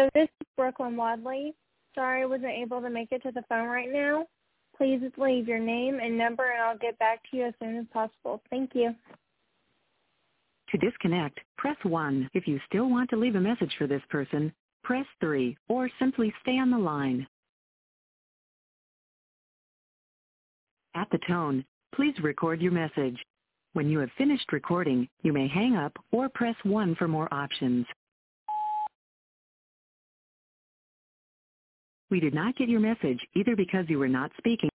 this is Brooklyn Wadley. Sorry I wasn't able to make it to the phone right now. Please leave your name and number, and I'll get back to you as soon as possible. Thank you. To disconnect, press 1. If you still want to leave a message for this person, press 3, or simply stay on the line. At the tone, please record your message. When you have finished recording, you may hang up or press 1 for more options. We did not get your message either because you were not speaking